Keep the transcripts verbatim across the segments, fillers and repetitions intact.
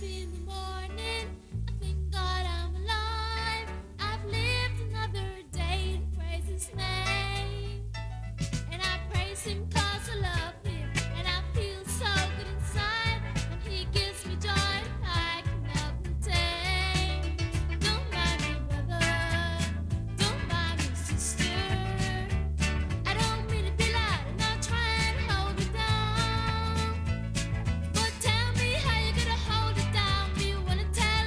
in the morning. I thank God I'm alive. I've lived another day to praise His name. And I praise Him 'cause I love Him. And I feel so good inside. And He gives me joy I can never tame. Don't mind me, brother. Don't mind me, sister. I don't mean to be loud. I'm not trying to hold it down. But tell me how you gonna hold it down. Do you wanna tell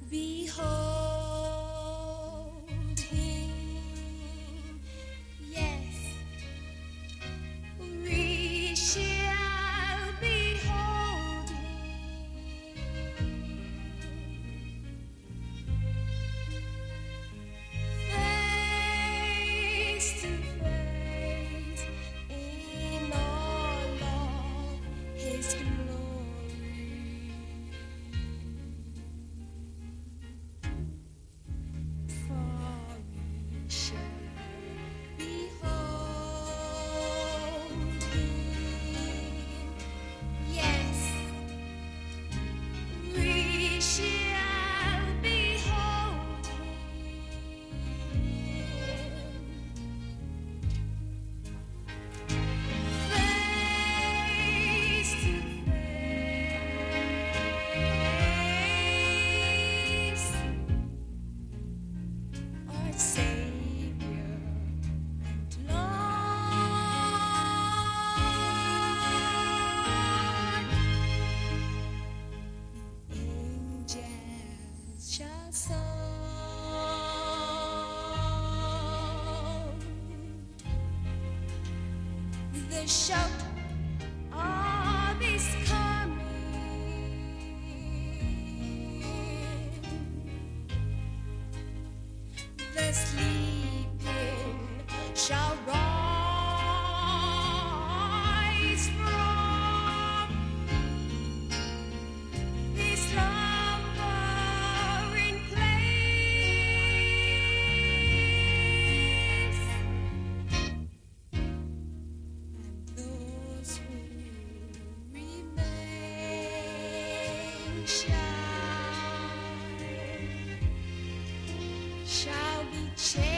Behold him, yes, we shall behold him face to face in all of his glory. For we shall behold him, yes, we shall behold him face to face, our Savior and Lord. Angels shall sound the shout of his coming. The sleeping shall rise from this slumbering place, and those who remain shall shall be changed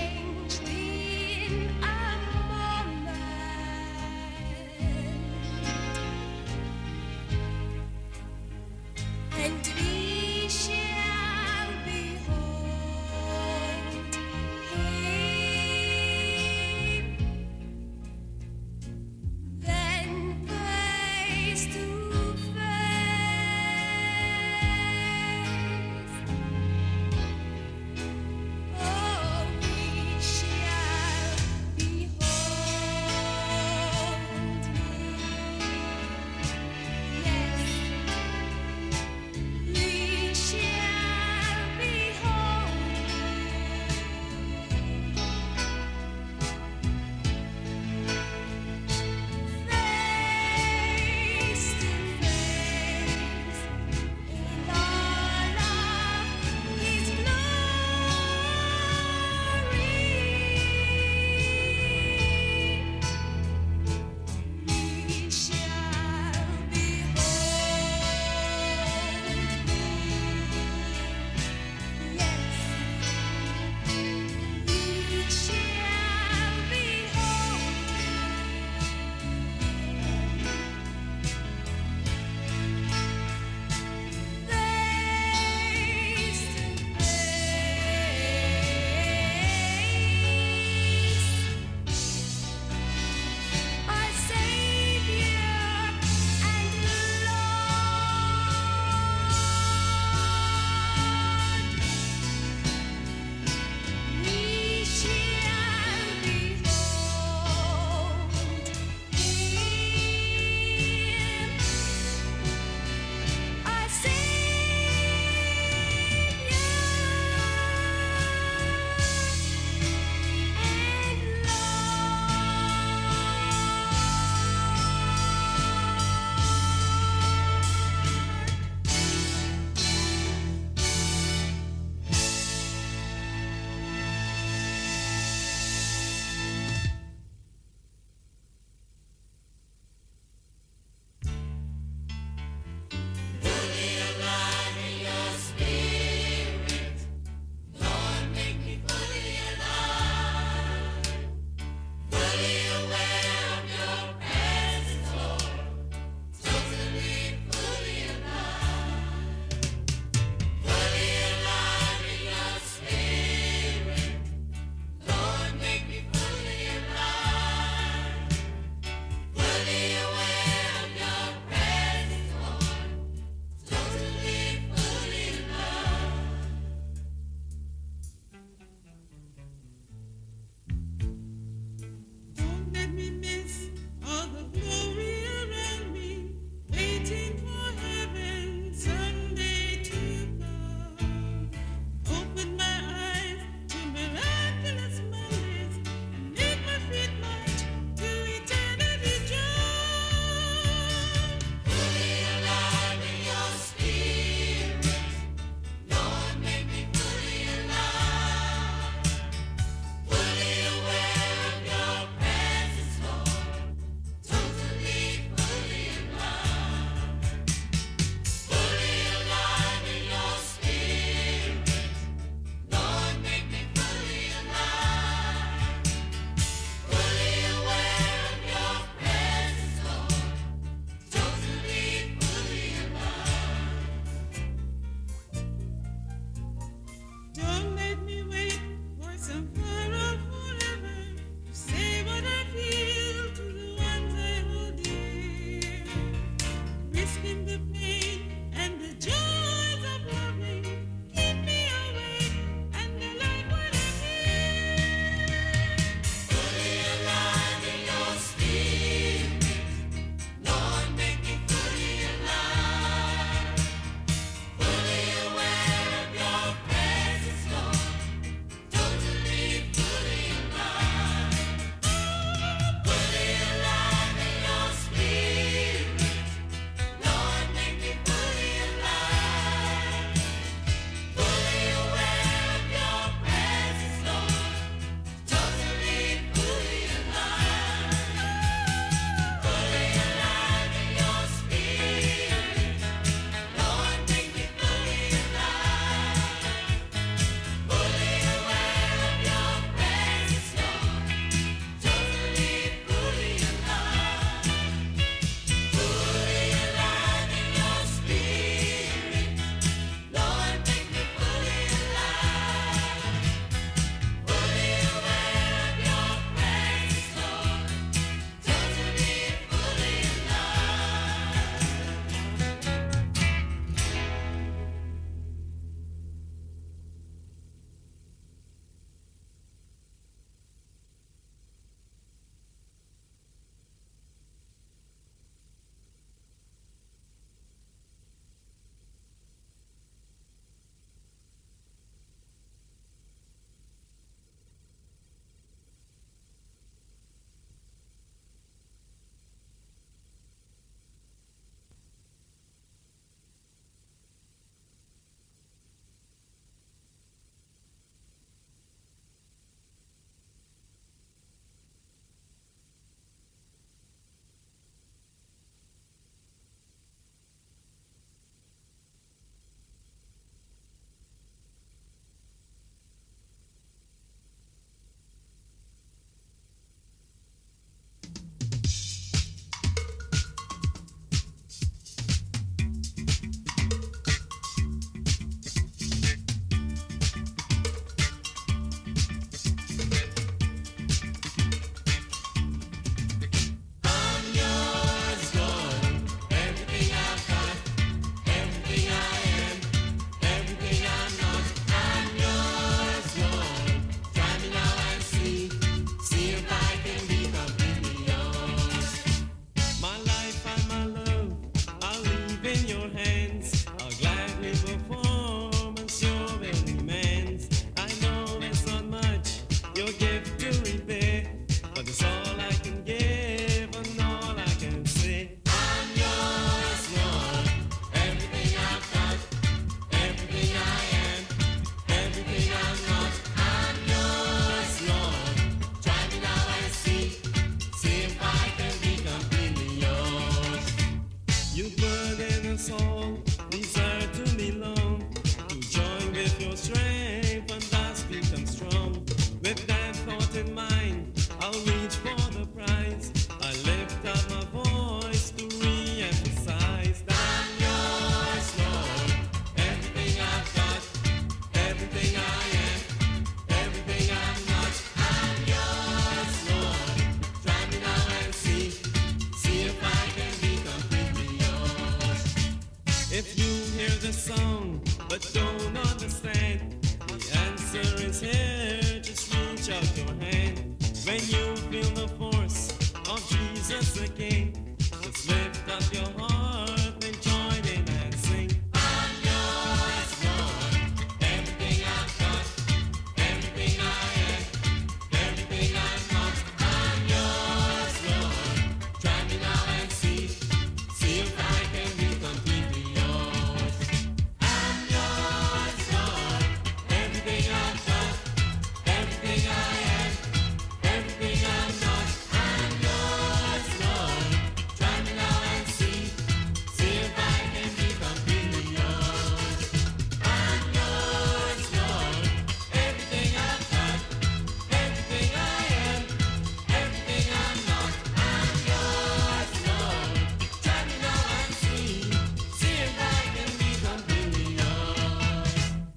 is here, just reach out your hand. When you feel the force of Jesus the King, just lift up your heart and join in and sing. I'm yours, Lord. Everything I've got, everything I am, everything I'm not. I'm yours, Lord. Try me now and see, see if I can be completely yours. I'm yours, Lord. Everything I've got, everything I am, everything I'm not. I'm yours, Lord. Try me now and see, see if I can be completely yours. I'm yours, Lord. Everything I've got, everything I am, everything I'm not. I'm yours, Lord. Try me now and see, see if I can be completely yours.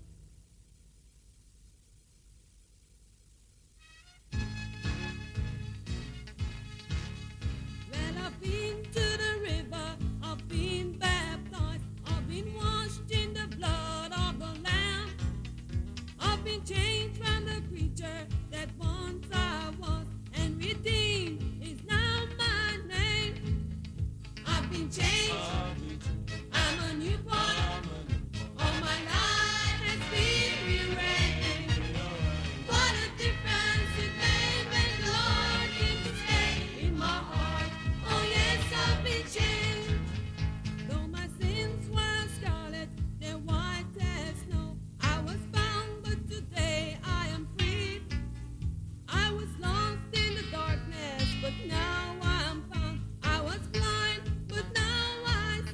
Well, I've been to the river, I've been baptized, I've been washed in the blood of the Lamb. I've been changed from the creature that once I was, and redeemed is now my name. I've been changed, I'm a new born, all my life has been rearranged. What a difference it made when the Lord came to stay in my heart. Oh yes, I've been changed. Though my sins were scarlet, they're white as snow. I was bound, but today I am free. I was lost in the darkness, but now I'm found. I was blind, but now I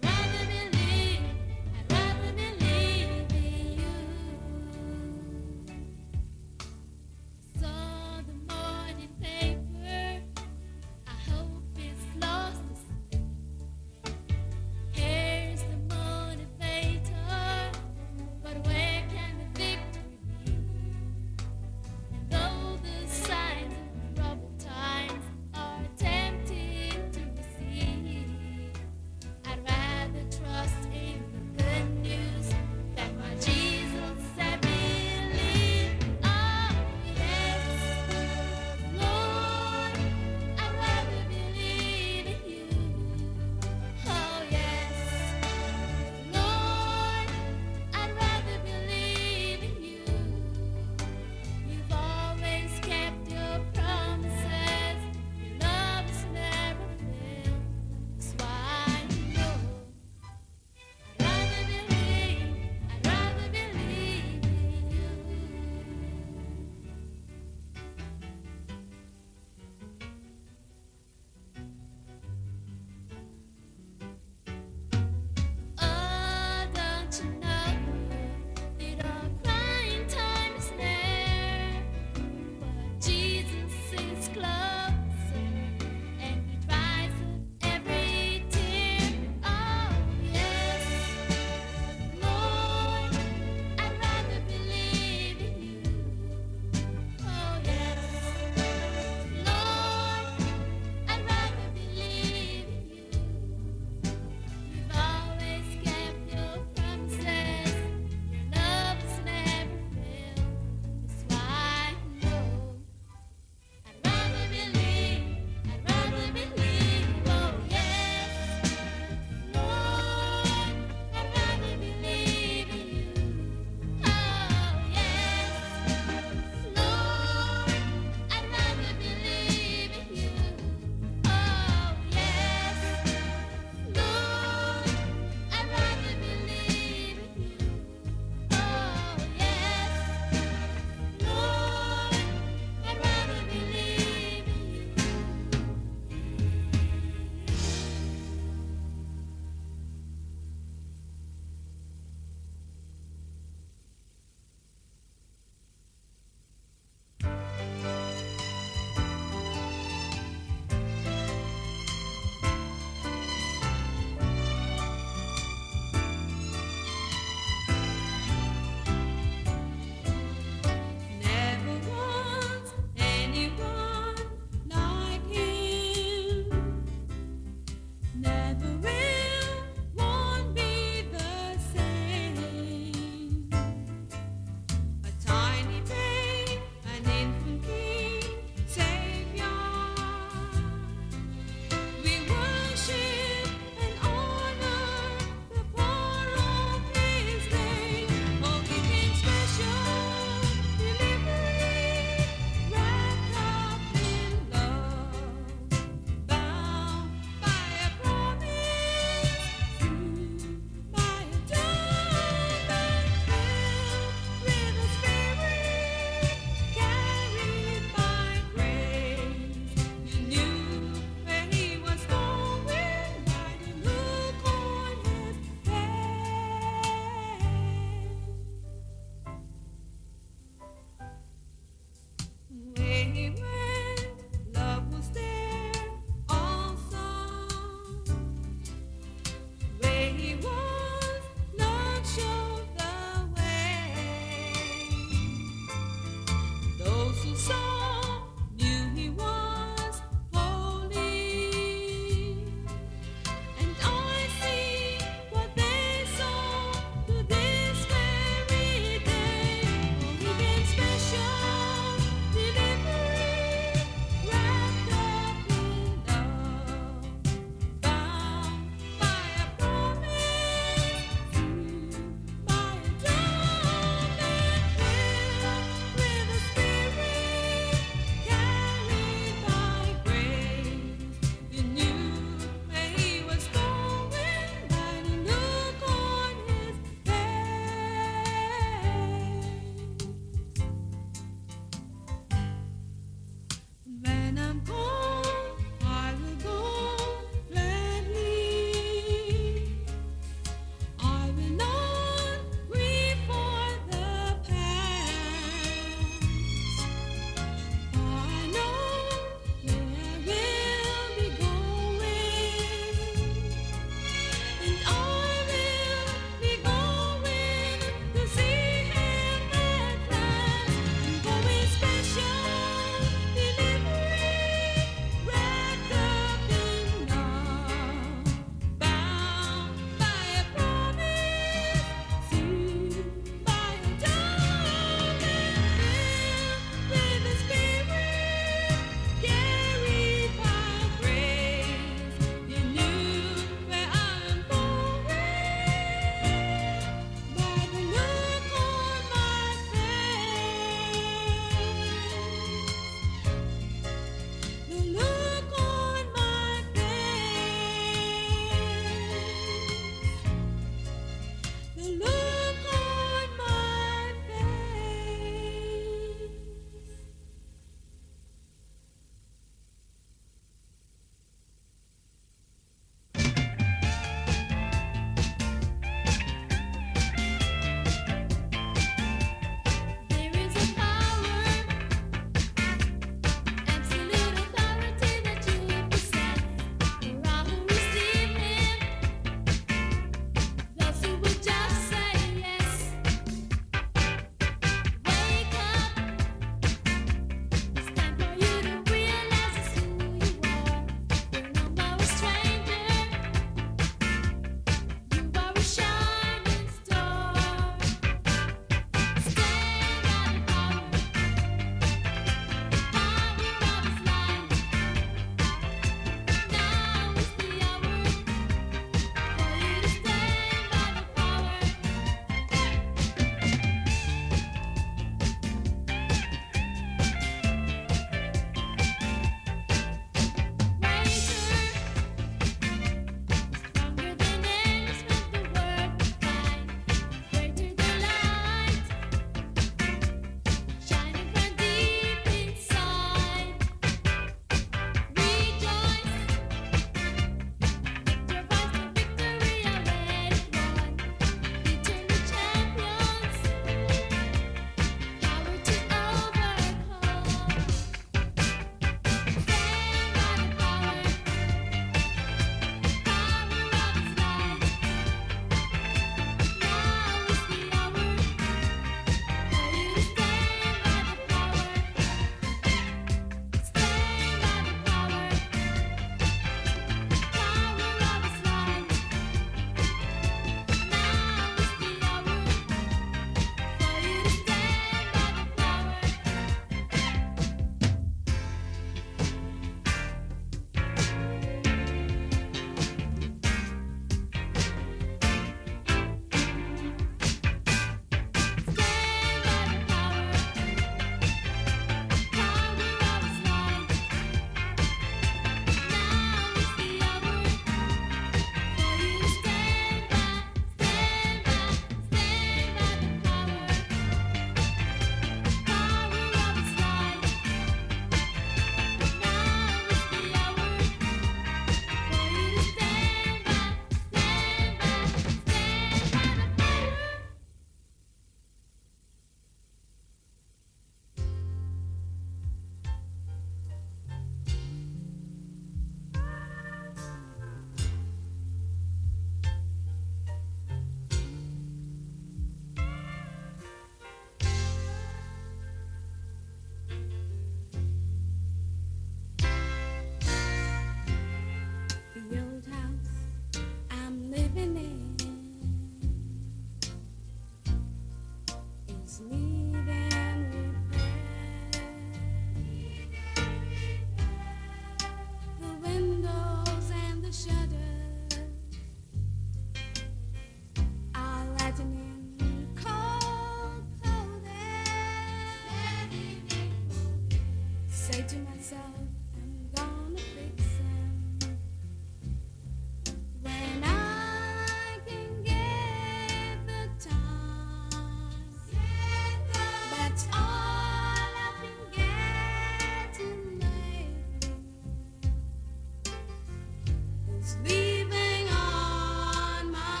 leaving on my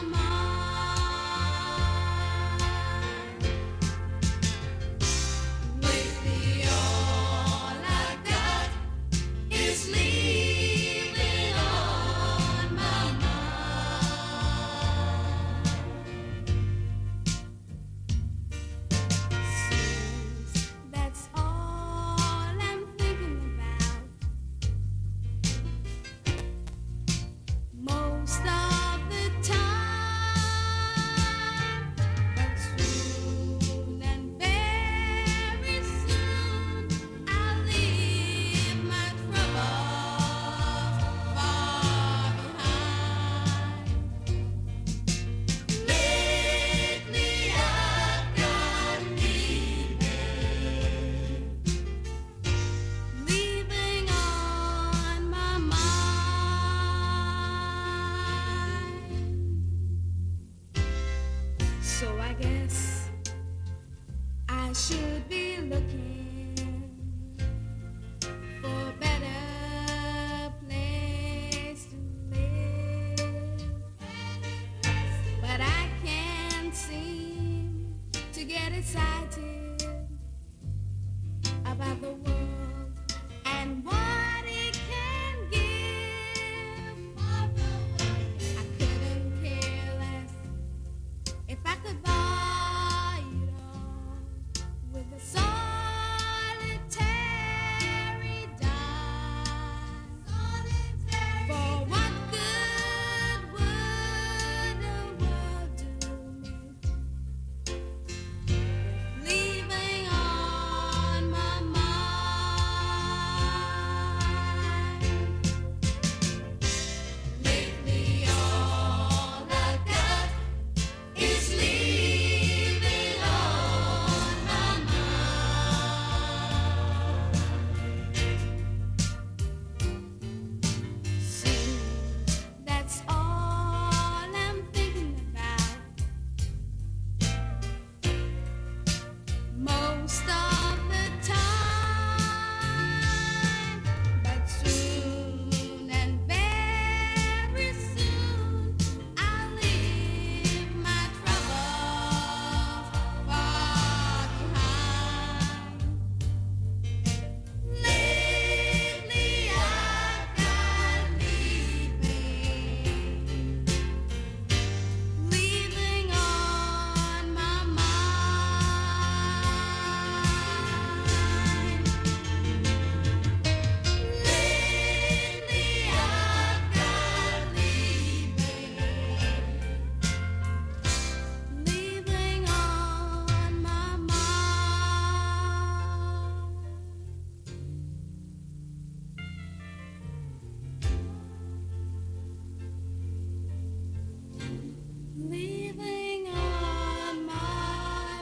mind. Lately, all I got is leaving on my mind. Since that's all I'm thinking about most of the time, but soon and very soon I'll leave my troubles far behind. Lately I've got leaving, leaving on my mind. So I guess I should be looking for a better place to live, but I can't seem to get excited about the world and what it can give. I couldn't care less if I could buy it all with a solitary dime. For what good would the world do me? Leaving on my mind. Lately, all I got is leaving on my mind. Since that's all I'm thinking about most of the time, but soon and very soon I'll leave my troubles far behind. Lately I've got leaving, leaving on my mind. Lately I've got leaving, leaving on my mind. Leaving on my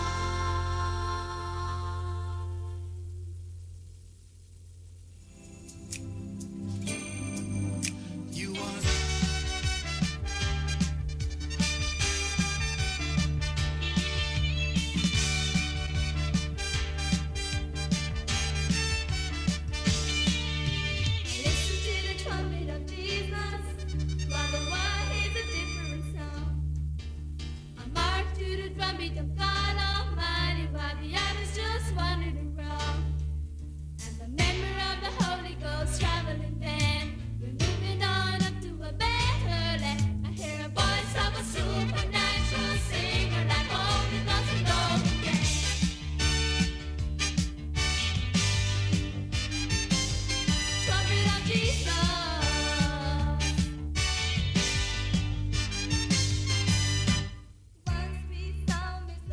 mind. You are Listen to the trumpet of Jesus, while the world hears a different sound. I march to the drumbeat of God Almighty, while the others just wandered around. And the memory of the Holy Ghost traveling band, we're moving on up to a better land. I hear a voice of a supernatural singer, like Holy Ghost and Golden Gang. Trumpet of Jesus. Once we saw Miss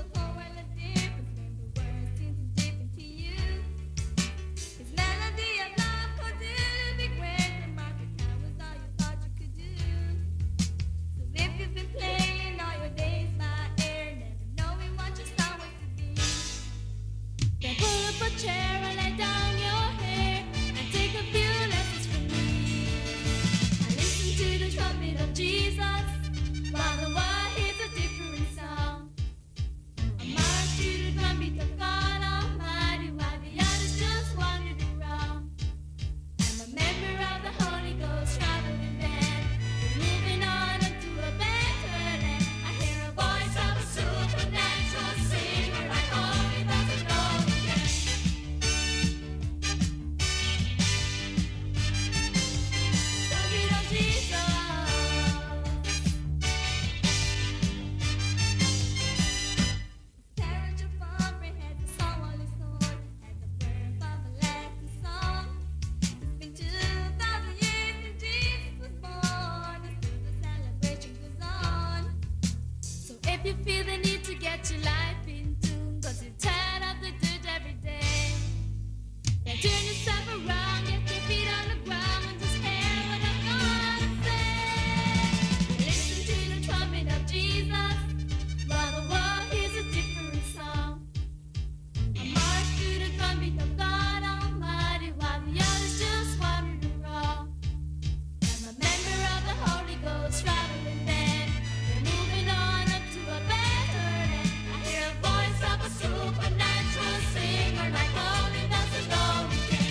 you feel the need to get your life in tune, 'cause you're tired of the dirt every day. Then turn yourself around, get your feet on the ground, and just hear what I'm gonna say. Listen to the trumpet of Jesus, while the world hears a different song. I march to the trumpet of God Almighty, while the others just wander around. I'm a member of the Holy Ghost traveling band. We're moving on up to a better land. I hear a voice of a supernatural singer, like only doesn't know we can.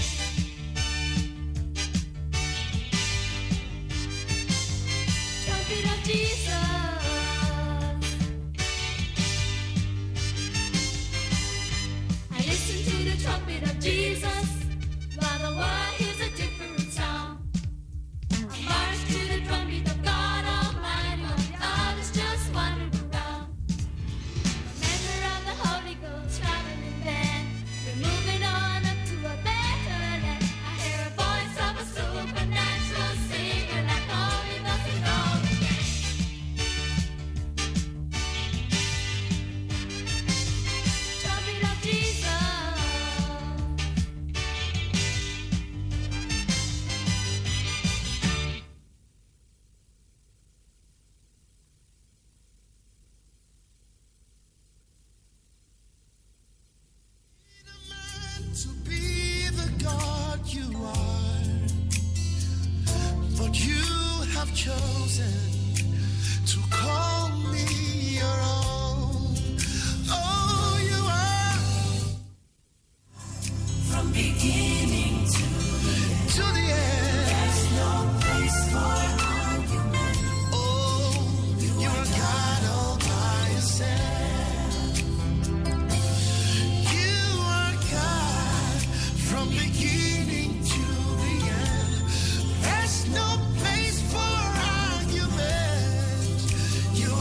Trumpet of Jesus. I listen to the trumpet of Jesus, while the world hears a different sound. I march to the trumpet of God Almighty, while the others just wander around. Member of the Holy Ghost traveling band. We're moving on up to a better land. I hear a voice of a supernatural singer, like only nothing knows. Trumpet of Jesus. To be the God you are, but you have chosen to call me your own. Oh, you are from beginning to to the end. There's no place for argument. Oh, you are God all by yourself. You are God from beginning to the end. There's no place for argument. You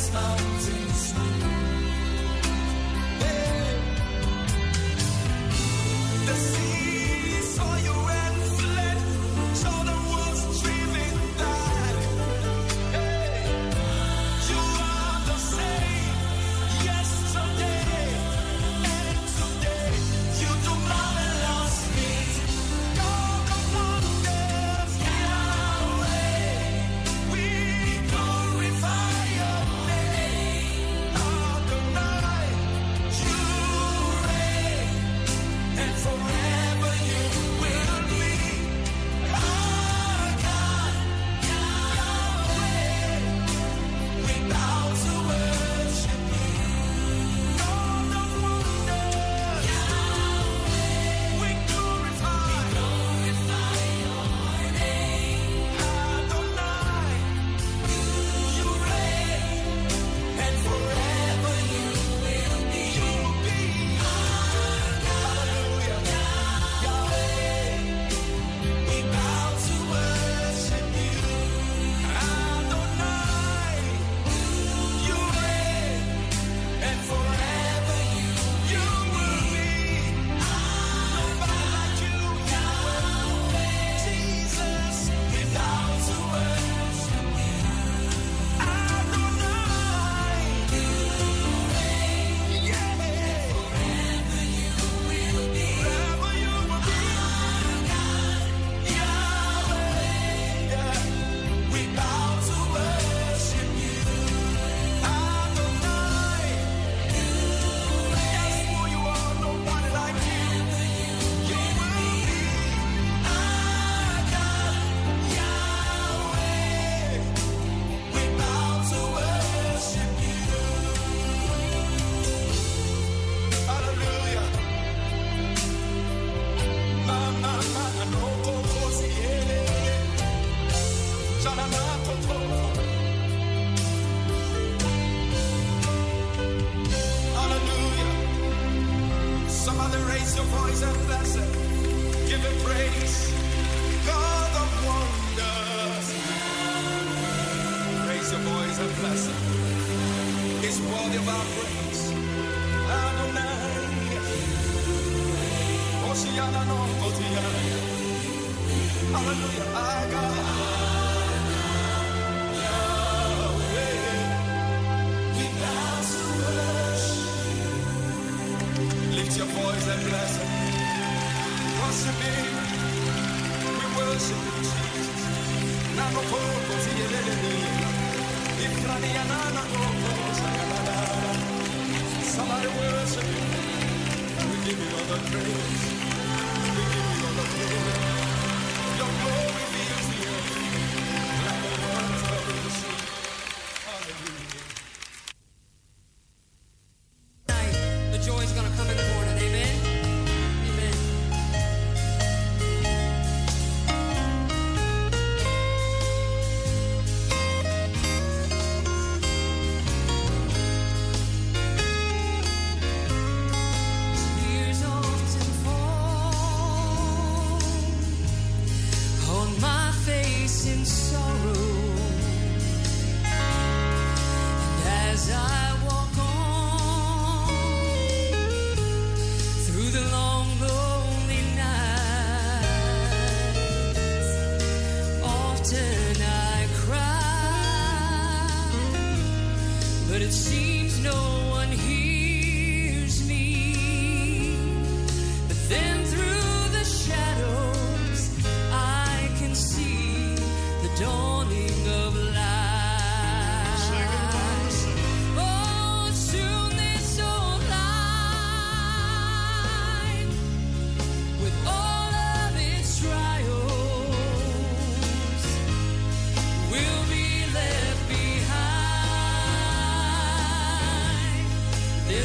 Will be left behind.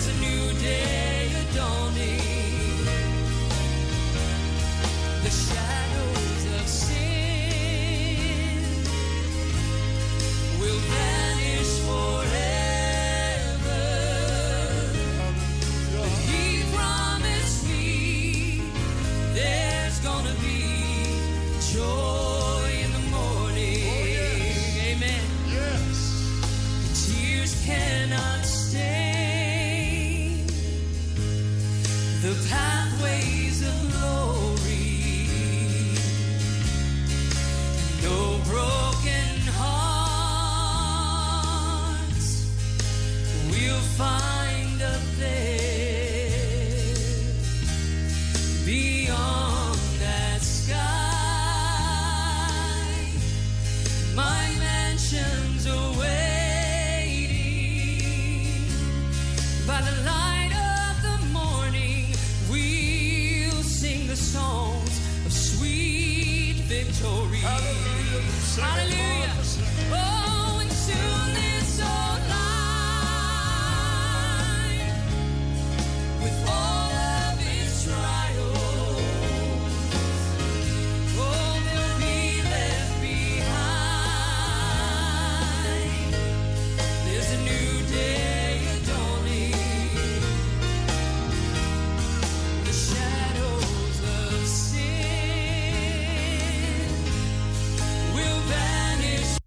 songs of sweet victory. Hallelujah. Hallelujah. Oh,